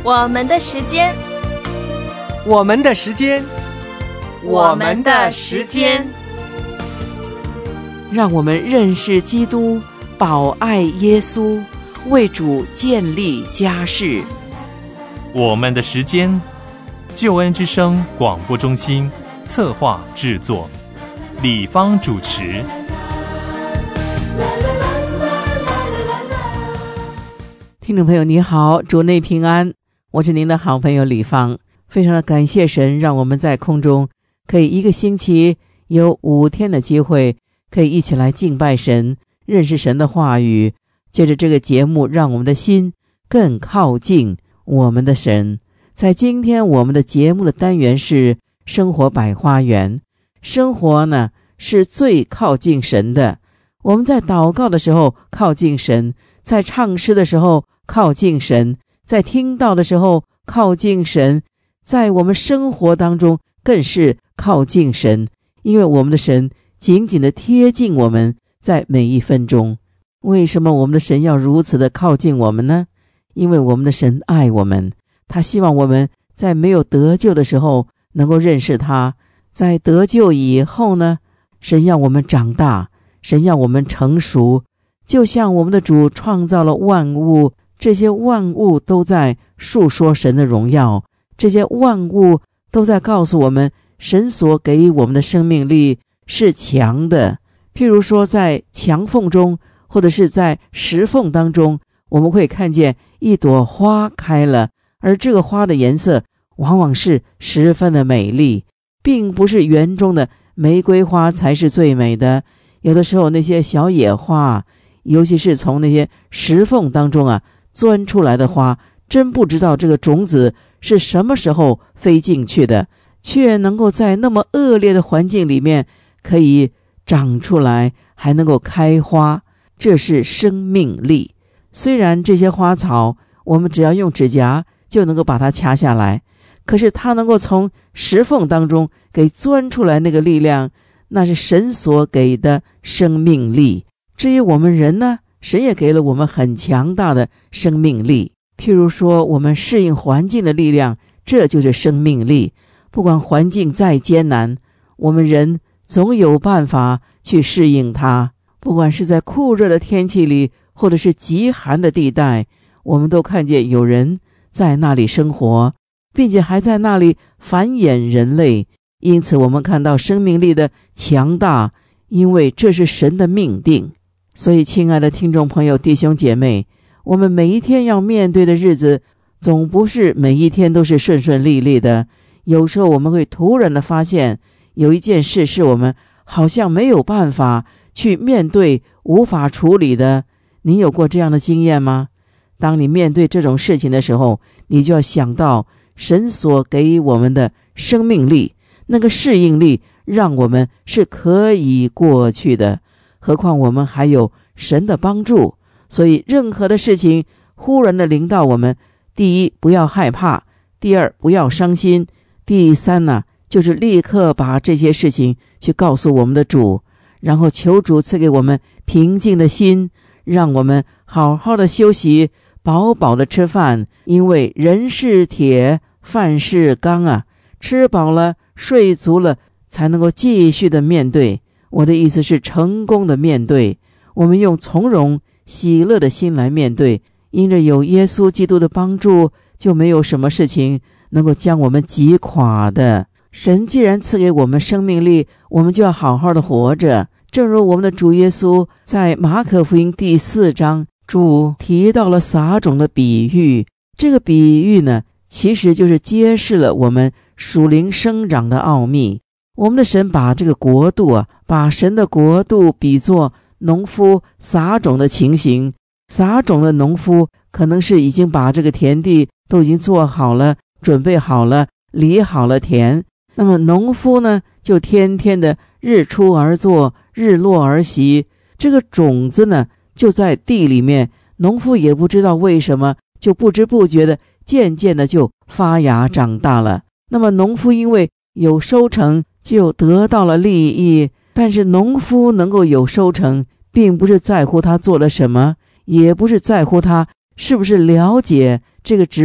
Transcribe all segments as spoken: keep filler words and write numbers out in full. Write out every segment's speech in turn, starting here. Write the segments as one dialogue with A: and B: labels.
A: 我们的时间，
B: 我们的时间，
A: 我们的时间，
C: 让我们认识基督，保爱耶稣，为主建立家室。
D: 我们的时间，救恩之声广播中心策划制作，李芳主持。
C: 听众朋友你好，主内平安，我是您的好朋友李芳。非常的感谢神，让我们在空中可以一个星期有五天的机会，可以一起来敬拜神，认识神的话语。借着这个节目，让我们的心更靠近我们的神。在今天我们的节目的单元是生活百花园。生活呢是最靠近神的，我们在祷告的时候靠近神，在唱诗的时候靠近神，在听到的时候靠近神，在我们生活当中更是靠近神，因为我们的神紧紧地贴近我们，在每一分钟。为什么我们的神要如此的靠近我们呢？因为我们的神爱我们，他希望我们在没有得救的时候能够认识他，在得救以后呢，神要我们长大，神要我们成熟。就像我们的主创造了万物，这些万物都在述说神的荣耀，这些万物都在告诉我们，神所给予我们的生命力是强的。譬如说在墙缝中，或者是在石缝当中，我们会看见一朵花开了，而这个花的颜色往往是十分的美丽，并不是园中的玫瑰花才是最美的。有的时候那些小野花，尤其是从那些石缝当中啊钻出来的花，真不知道这个种子是什么时候飞进去的，却能够在那么恶劣的环境里面可以长出来，还能够开花，这是生命力。虽然这些花草我们只要用指甲就能够把它掐下来，可是它能够从石缝当中给钻出来那个力量，那是神所给的生命力。至于我们人呢，神也给了我们很强大的生命力。譬如说我们适应环境的力量，这就是生命力。不管环境再艰难，我们人总有办法去适应它。不管是在酷热的天气里，或者是极寒的地带，我们都看见有人在那里生活，并且还在那里繁衍人类。因此我们看到生命力的强大，因为这是神的命定。所以亲爱的听众朋友弟兄姐妹，我们每一天要面对的日子总不是每一天都是顺顺利利的。有时候我们会突然的发现有一件事是我们好像没有办法去面对，无法处理的。你有过这样的经验吗？当你面对这种事情的时候，你就要想到神所给予我们的生命力，那个适应力让我们是可以过去的。何况我们还有神的帮助，所以任何的事情忽然的临到我们，第一不要害怕，第二不要伤心，第三呢，就是立刻把这些事情去告诉我们的主，然后求主赐给我们平静的心，让我们好好的休息，饱饱的吃饭。因为人是铁，饭是钢啊，吃饱了睡足了才能够继续的面对。我的意思是成功的面对，我们用从容喜乐的心来面对。因着有耶稣基督的帮助，就没有什么事情能够将我们击垮的。神既然赐给我们生命力，我们就要好好的活着。正如我们的主耶稣在马可福音第四章，主提到了撒种的比喻。这个比喻呢，其实就是揭示了我们属灵生长的奥秘。我们的神把这个国度啊，把神的国度比作农夫撒种的情形。撒种的农夫可能是已经把这个田地都已经做好了，准备好了，理好了田。那么农夫呢，就天天的日出而作，日落而息。这个种子呢，就在地里面，农夫也不知道为什么，就不知不觉的渐渐的就发芽长大了。那么农夫因为有收成，就得到了利益。但是农夫能够有收成，并不是在乎他做了什么，也不是在乎他是不是了解这个植物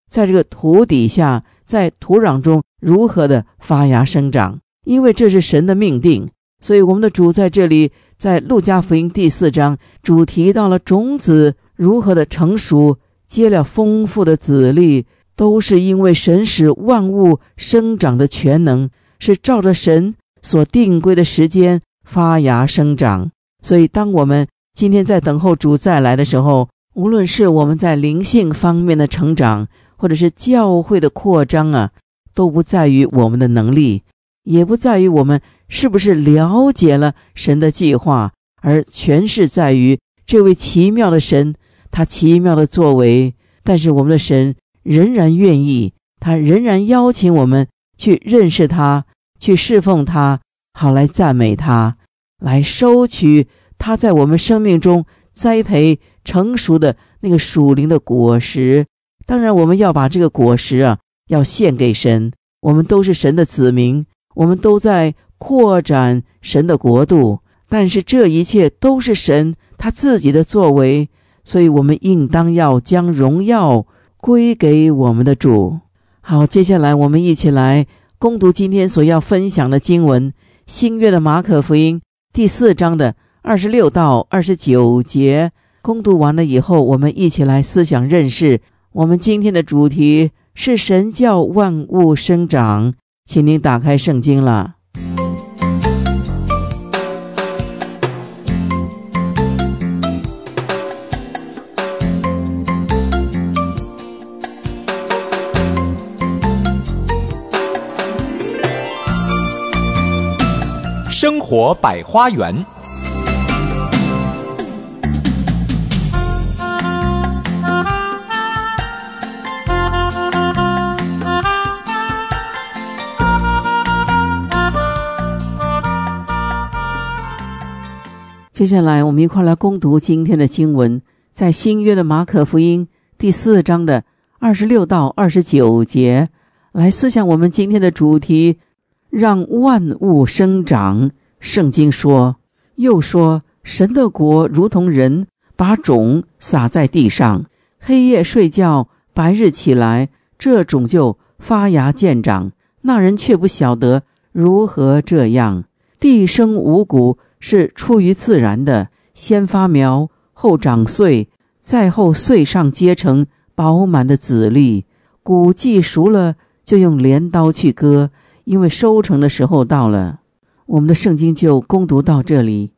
C: 在这个土底下，在土壤中如何的发芽生长，因为这是神的命定。所以我们的主在这里，在路加福音第四章，主提到了种子如何的成熟，结了丰富的籽粒，都是因为神使万物生长的全能，是照着神所定规的时间发芽生长。所以当我们今天在等候主再来的时候，无论是我们在灵性方面的成长，或者是教会的扩张啊，都不在于我们的能力，也不在于我们是不是了解了神的计划，而全是在于这位奇妙的神，他奇妙的作为。但是我们的神仍然愿意，他仍然邀请我们去认识他，去侍奉他，好来赞美他，来收取他在我们生命中栽培成熟的那个属灵的果实。当然我们要把这个果实啊，要献给神。我们都是神的子民，我们都在扩展神的国度，但是这一切都是神他自己的作为，所以我们应当要将荣耀归给我们的主。好，接下来我们一起来攻读今天所要分享的经文，新约的马可福音第四章的二十六到二十九节。攻读完了以后，我们一起来思想认识。我们今天的主题是神叫万物生长，请您打开圣经了。
E: 生活百花园。
C: 接下来我们一块来攻读今天的经文，在新约的马可福音第四章的二十六到二十九节，来思想我们今天的主题，让万物生长。圣经说，又说，神的国如同人把种撒在地上，黑夜睡觉，白日起来，这种就发芽见长，那人却不晓得如何这样。地生五谷是出于自然的，先发苗，后长穗，再后穗上结成饱满的籽粒。谷既熟了，就用镰刀去割，因为收成的时候到了。我们的圣经就攻读到这里。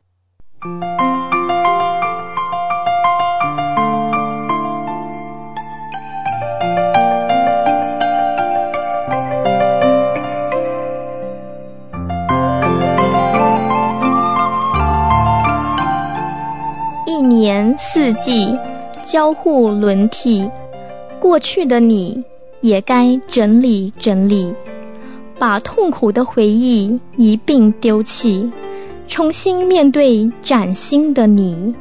A: 一年四季交互轮替，过去的你也该整理整理，把痛苦的回忆一并丢弃，重新面对崭新的你。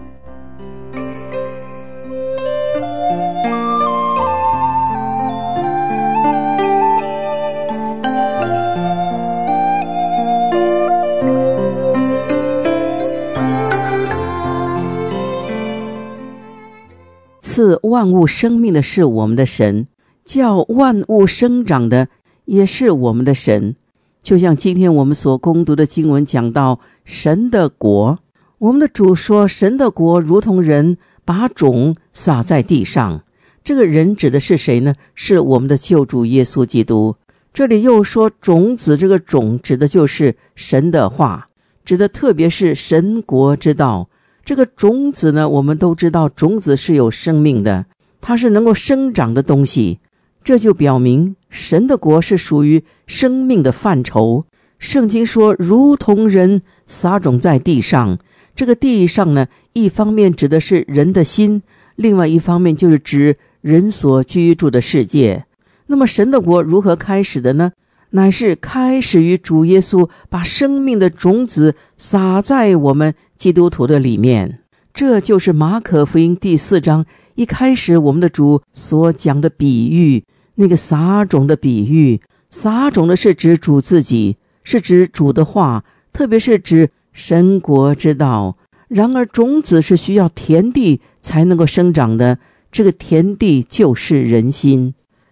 C: 赐万物生命的是我们的神，叫万物生长的也是我们的神。就像今天我们所攻读的经文讲到神的国，我们的主说，神的国如同人把种撒在地上。这个人指的是谁呢？是我们的救主耶稣基督。这里又说种子，这个种指的就是神的话，指的特别是神国之道。这个种子呢，我们都知道种子是有生命的，它是能够生长的东西，这就表明神的国是属于生命的范畴。圣经说如同人撒种在地上，这个地上呢，一方面指的是人的心，另外一方面就是指人所居住的世界。那么神的国如何开始的呢？乃是开始于主耶稣把生命的种子撒在我们基督徒的里面。这就是马可福音第四章一开始我们的主所讲的比喻，那个撒种的比喻。撒种的是指主自己，是指主的话，特别是指神国之道。然而种子是需要田地才能够生长的，这个田地就是人心。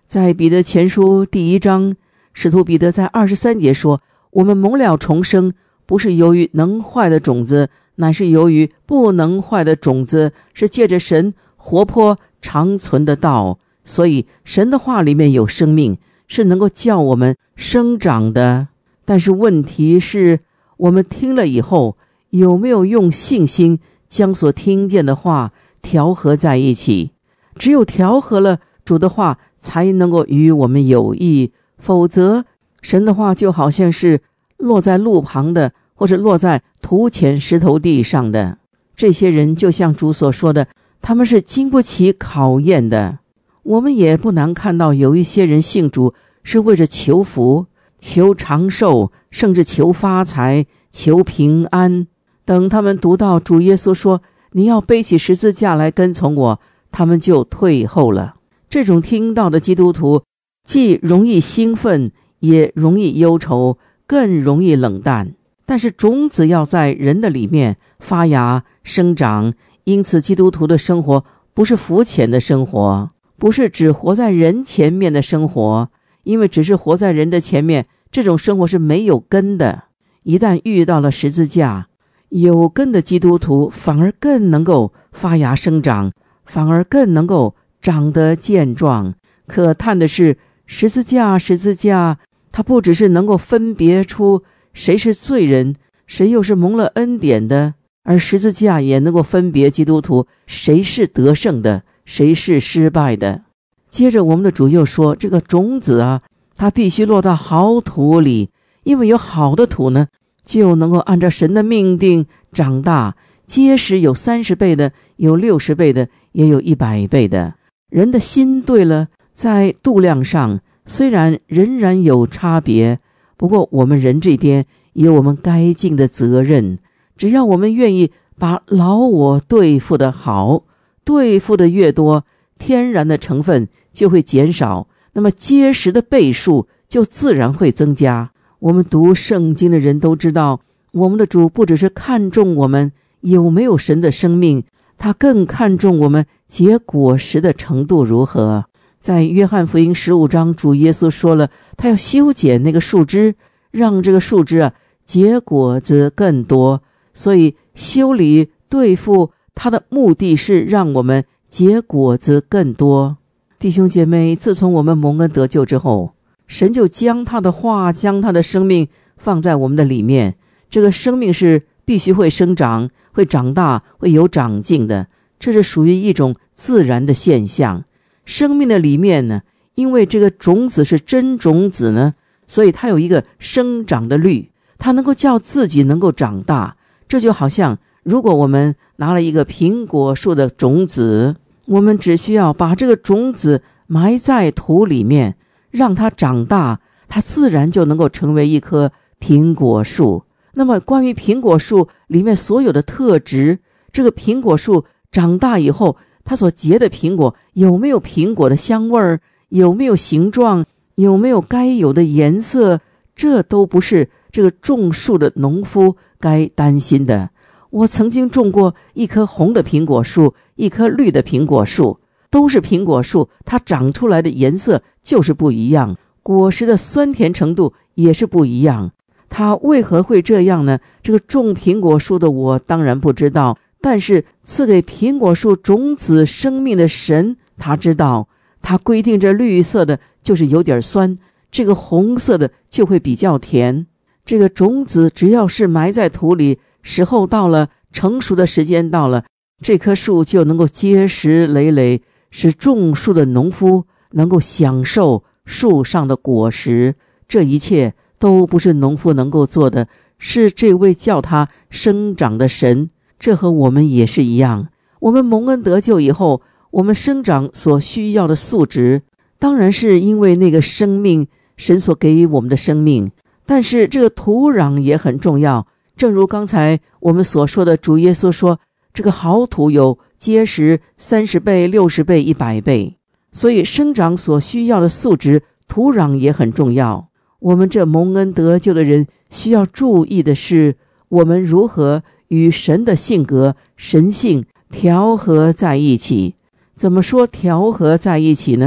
C: 在彼得前书第一章，使徒彼得在二十三节说，我们蒙了重生，不是由于能坏的种子，乃是由于不能坏的种子，是借着神活泼长存的道。所以神的话里面有生命，是能够叫我们生长的。但是问题是，我们听了以后，有没有用信心将所听见的话调和在一起？只有调和了，主的话才能够与我们有益，否则神的话就好像是落在路旁的，或者落在土浅石头地上的。这些人就像主所说的，他们是经不起考验的。我们也不难看到，有一些人信主是为着求福、求长寿，甚至求发财、求平安。等他们读到主耶稣说，你要背起十字架来跟从我，他们就退后了。这种听到的基督徒，既容易兴奋，也容易忧愁，更容易冷淡。但是种子要在人的里面发芽生长，因此基督徒的生活不是肤浅的生活，不是只活在人前面的生活，因为只是活在人的前面，这种生活是没有根的。一旦遇到了十字架，有根的基督徒反而更能够发芽生长，反而更能够长得健壮。可叹的是，十字架十字架它不只是能够分别出谁是罪人，谁又是蒙了恩典的，而十字架也能够分别基督徒谁是得胜的，谁是失败的。接着我们的主又说，这个种子啊，它必须落到好土里，因为有好的土呢，就能够按照神的命定长大，结实，有三十倍的，有六十倍的，也有一百倍的。人的心对了，在度量上虽然仍然有差别，不过我们人这边有我们该尽的责任。只要我们愿意把老我对付的好，对付的越多，天然的成分就会减少，那么结实的倍数就自然会增加。我们读圣经的人都知道，我们的主不只是看重我们有没有神的生命，他更看重我们结果实的程度如何。在约翰福音十五章，主耶稣说了，他要修剪那个树枝，让这个树枝啊结果子更多。所以修理对付他的目的是让我们结果子更多。弟兄姐妹，自从我们蒙恩得救之后，神就将他的话，将他的生命放在我们的里面。这个生命是必须会生长，会长大，会有长进的，这是属于一种自然的现象。生命的里面呢，因为这个种子是真种子呢，所以它有一个生长的律，它能够叫自己能够长大。这就好像如果我们拿了一个苹果树的种子，我们只需要把这个种子埋在土里面，让它长大，它自然就能够成为一棵苹果树。那么关于苹果树里面所有的特质，这个苹果树长大以后，它所结的苹果有没有苹果的香味儿，有没有形状，有没有该有的颜色，这都不是这个种树的农夫该担心的。我曾经种过一棵红的苹果树，一棵绿的苹果树，都是苹果树，它长出来的颜色就是不一样，果实的酸甜程度也是不一样。它为何会这样呢？这个种苹果树的我当然不知道，但是赐给苹果树种子生命的神他知道。他规定这绿色的就是有点酸，这个红色的就会比较甜。这个种子只要是埋在土里，时候到了，成熟的时间到了，这棵树就能够结实累累，使种树的农夫能够享受树上的果实。这一切都不是农夫能够做的，是这位叫他生长的神。这和我们也是一样，我们蒙恩得救以后，我们生长所需要的素质，当然是因为那个生命，神所给予我们的生命，但是这个土壤也很重要。正如刚才我们所说的，主耶稣说，这个好土有结实三十倍、六十倍、一百倍，所以生长所需要的素质，土壤也很重要。我们这蒙恩得救的人需要注意的是，我们如何与神的性格、神性调和在一起。怎么说调和在一起呢？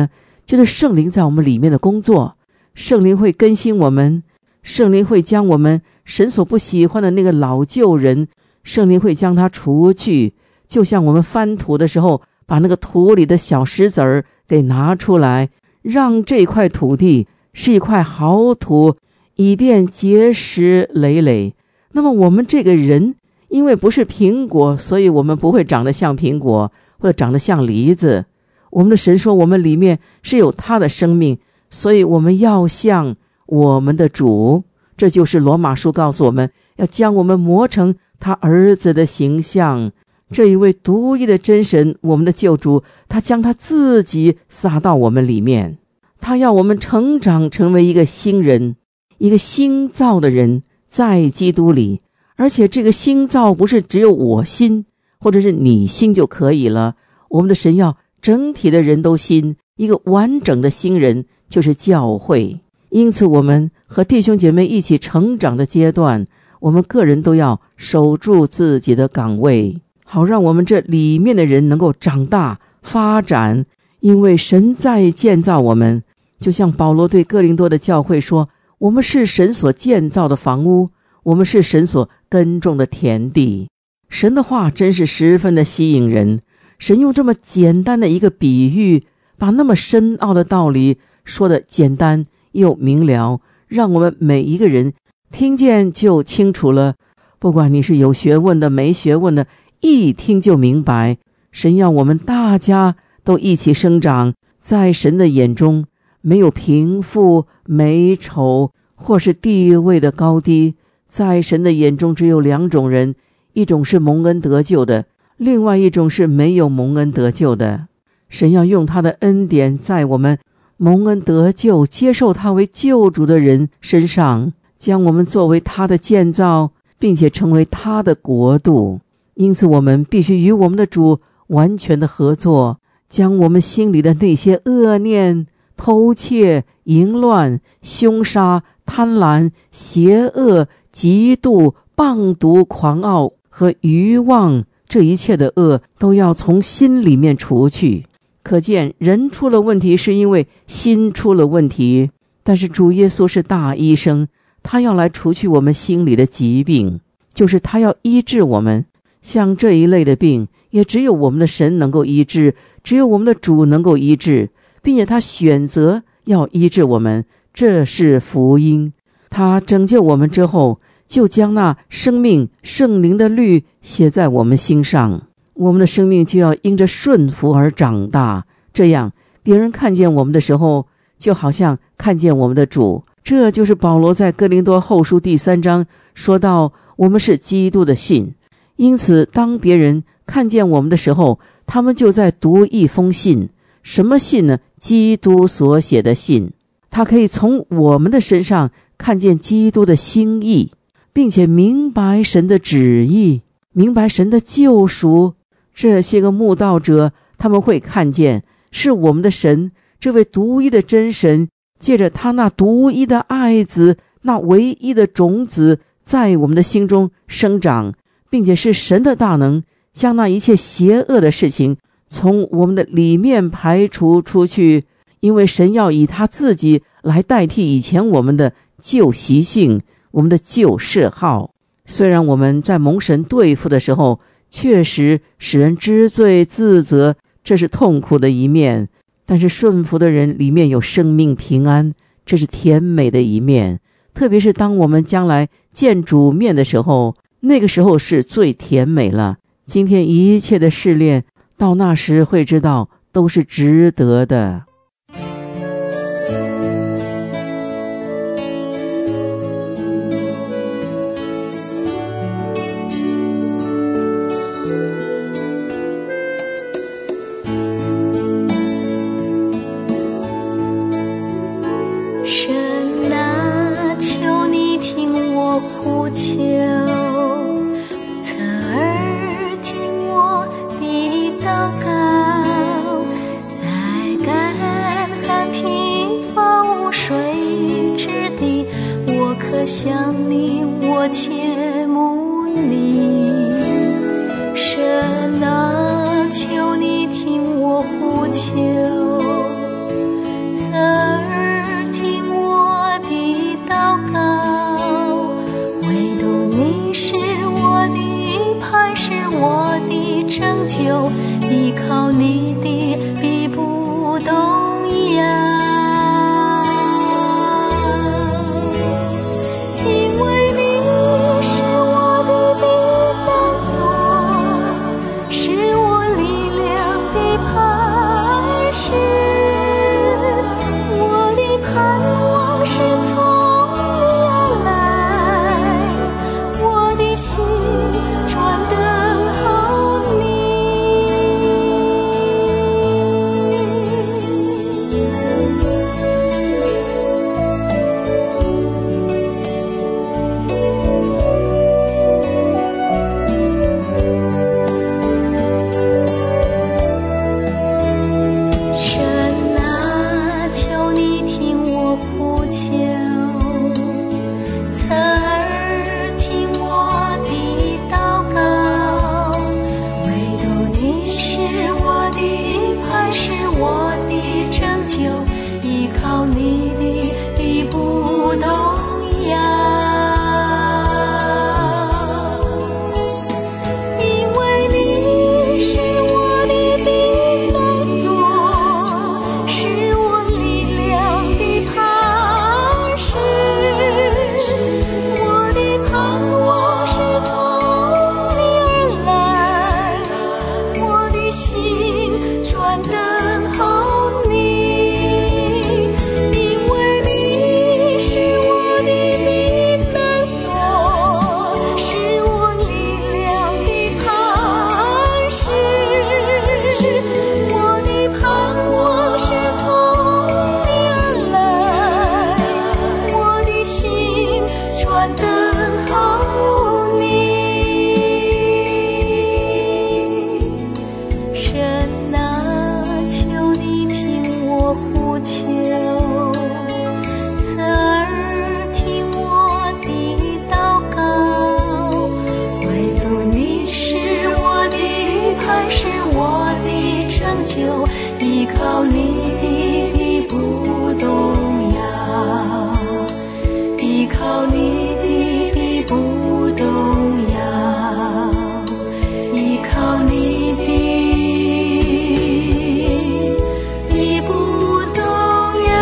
C: 就是圣灵在我们里面的工作。圣灵会更新我们，圣灵会将我们神所不喜欢的那个老旧人，圣灵会将它除去，就像我们翻土的时候，把那个土里的小石子儿给拿出来，让这块土地是一块好土，以便结实累累。那么我们这个人因为不是苹果，所以我们不会长得像苹果，或者长得像梨子。我们的神说我们里面是有他的生命，所以我们要像我们的主。这就是罗马书告诉我们，要将我们磨成他儿子的形象。这一位独一的真神，我们的救主，他将他自己撒到我们里面，他要我们成长成为一个新人，一个新造的人，在基督里。而且这个新造不是只有我新或者是你新就可以了，我们的神要整体的人都新，一个完整的新人，就是教会。因此我们和弟兄姐妹一起成长的阶段，我们个人都要守住自己的岗位，好让我们这里面的人能够长大发展。因为神在建造我们，就像保罗对哥林多的教会说，我们是神所建造的房屋，我们是神所耕种的田地。神的话真是十分的吸引人，神用这么简单的一个比喻，把那么深奥的道理说得简单又明了，让我们每一个人听见就清楚了。不管你是有学问的没学问的，一听就明白。神要我们大家都一起生长，在神的眼中没有贫富美丑或是地位的高低，在神的眼中只有两种人，一种是蒙恩得救的，另外一种是没有蒙恩得救的。神要用他的恩典在我们蒙恩得救接受他为救主的人身上，将我们作为他的建造，并且成为他的国度。因此我们必须与我们的主完全的合作，将我们心里的那些恶念、偷窃、淫乱、凶杀、贪婪、邪恶、嫉妒、谤毒、狂傲和愚妄，这一切的恶都要从心里面除去。可见人出了问题是因为心出了问题，但是主耶稣是大医生，他要来除去我们心里的疾病，就是他要医治我们。像这一类的病，也只有我们的神能够医治，只有我们的主能够医治，并且他选择要医治我们，这是福音。他拯救我们之后，就将那生命圣灵的律写在我们心上，我们的生命就要因着顺服而长大，这样别人看见我们的时候，就好像看见我们的主。这就是保罗在哥林多后书第三章说到，我们是基督的信。因此当别人看见我们的时候，他们就在读一封信。什么信呢？基督所写的信。他可以从我们的身上看见基督的心意，并且明白神的旨意，明白神的救赎。这些个慕道者，他们会看见是我们的神，这位独一的真神，借着他那独一的爱子，那唯一的种子，在我们的心中生长，并且是神的大能将那一切邪恶的事情从我们的里面排除出去。因为神要以他自己来代替以前我们的旧习性，我们的旧嗜好。虽然我们在蒙神对付的时候确实使人知罪自责，这是痛苦的一面，但是顺服的人里面有生命平安，这是甜美的一面。特别是当我们将来见主面的时候，那个时候是最甜美了。今天一切的试炼，到那时会知道都是值得的。
F: 神啊，求你听我呼求，侧耳听我的祷告，在干旱贫乏无水之地，我渴想你，我切慕你。神啊，求你听我呼求， 拯救，依靠你的必不动摇。因为你是我的避难所，是我力量的磐石，我的盼望是从你而来，我的心专等候你。神啊，求你听我呼求，侧耳听我的祷告，唯独你是我的磐石，我的拯救，依靠你的必不动摇。因为你是我的避难所，是我力量的磐石，我的盼望是从你而来，我的心专等候你。因为你是我的避难所，是我力量的磐石，我的盼望是从你而来，我的心专等候你。神啊，求你听我呼求，侧耳听我的祷告，唯独你是我的磐石，我的拯救，依靠你的必不动摇，依靠你的必不动摇，依靠你的必不动摇。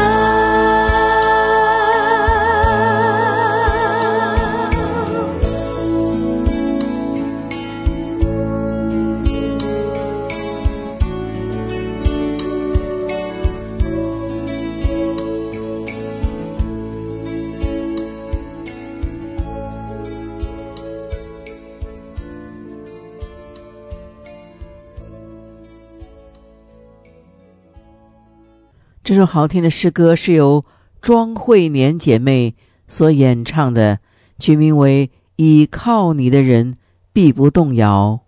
C: 这首好听的诗歌是由庄慧年姐妹所演唱的，曲名为《倚靠你的人必不动摇》。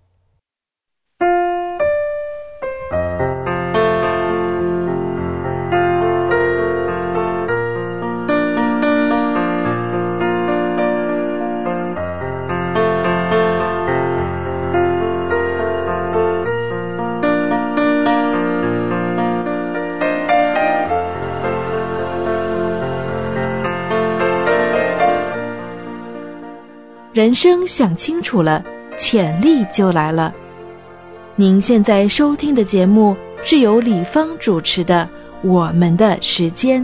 G: 人生想清楚了，潜力就来了。您现在收听的节目是由李芳主持的《我们的时间》。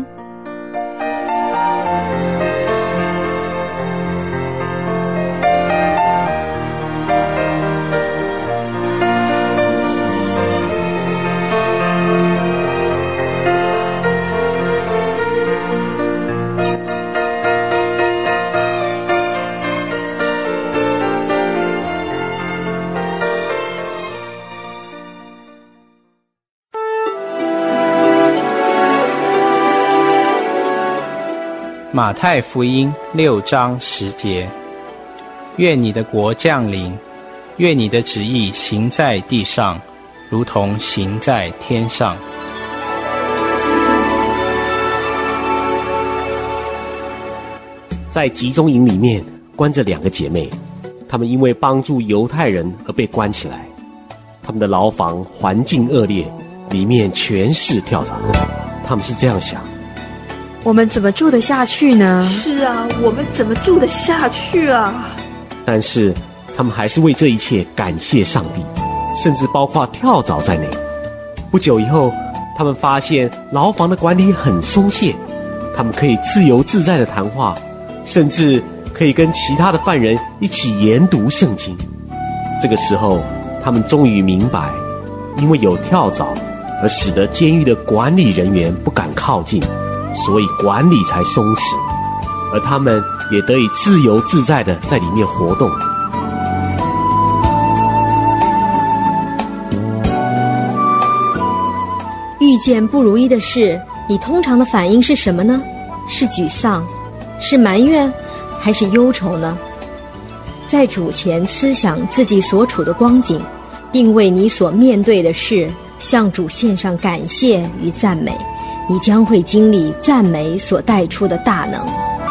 H: 马太福音六章十节，愿你的国降临，愿你的旨意行在地上，如同行在天上。
I: 在集中营里面关着两个姐妹，她们因为帮助犹太人而被关起来。她们的牢房环境恶劣，里面全是跳蚤。她们是这样想：
J: 我们怎么住得下去呢？
K: 是啊，我们怎么住得下去啊？
I: 但是他们还是为这一切感谢上帝， 甚至包括跳蚤在内。不久以后，他们发现牢房的管理很松懈，他们可以自由自在地谈话，甚至可以跟其他的犯人一起研读圣经。这个时候，他们终于明白，因为有跳蚤而使得监狱的管理人员不敢靠近，所以管理才松弛，而他们也得以自由自在地在里面活动。
J: 遇见不如意的事，你通常的反应是什么呢？是沮丧，是埋怨，还是忧愁呢？在主前思想自己所处的光景，并为你所面对的事向主献上感谢与赞美，你将会经历赞美所带出的大能。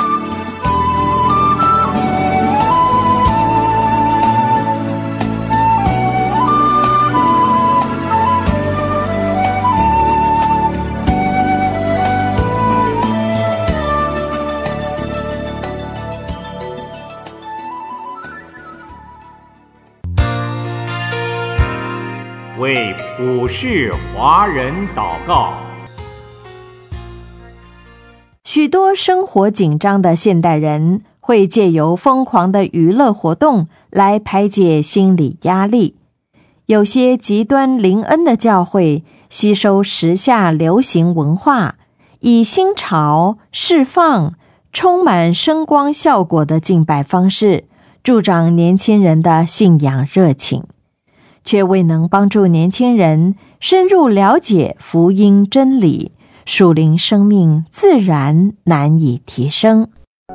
L: 为普世华人祷告。
M: 许多生活紧张的现代人会借由疯狂的娱乐活动来排解心理压力。有些极端灵恩的教会吸收时下流行文化，以新潮、释放、充满声光效果的敬拜方式助长年轻人的信仰热情，却未能帮助年轻人深入了解福音真理，属灵生命自然难以提升。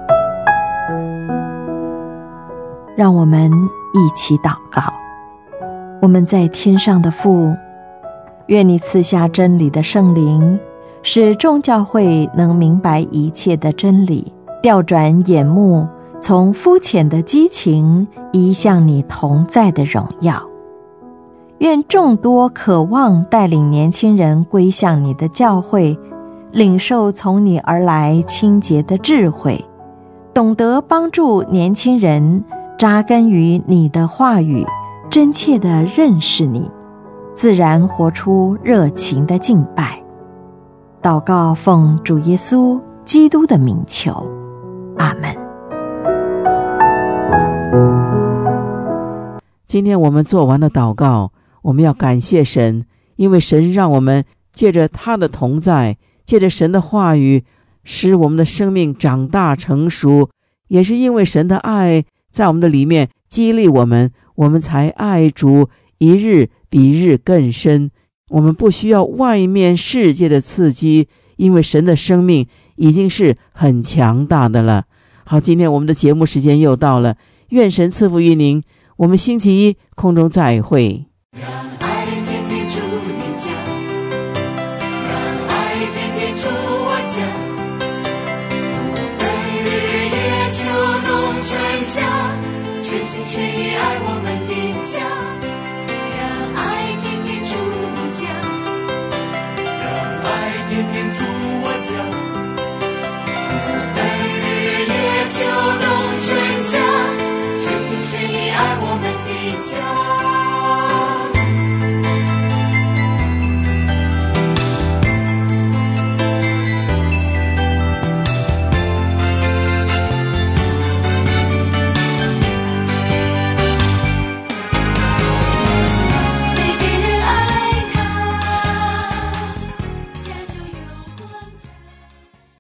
M: 让我们一起祷告。我们在天上的父，愿你赐下真理的圣灵，使众教会能明白一切的真理，调转眼目，从肤浅的激情移向你同在的荣耀。愿众多渴望带领年轻人归向你的教会，领受从你而来清洁的智慧，懂得帮助年轻人扎根于你的话语，真切地认识你，自然活出热情的敬拜。祷告奉主耶稣基督的名求，阿们。
C: 今天我们做完了祷告，我们要感谢神，因为神让我们借着他的同在，借着神的话语，使我们的生命长大成熟，也是因为神的爱在我们的里面激励我们，我们才爱主一日比日更深。我们不需要外面世界的刺激，因为神的生命已经是很强大的了。好，今天我们的节目时间又到了，愿神赐福于您，我们星期一空中再会。
F: 让爱天天住你家，让爱天天住我家，不分日夜秋冬春夏，全心全意爱我们的家。让爱天天住你家，让爱天天住我家，不分日夜秋冬春夏，全心全意爱我们的家。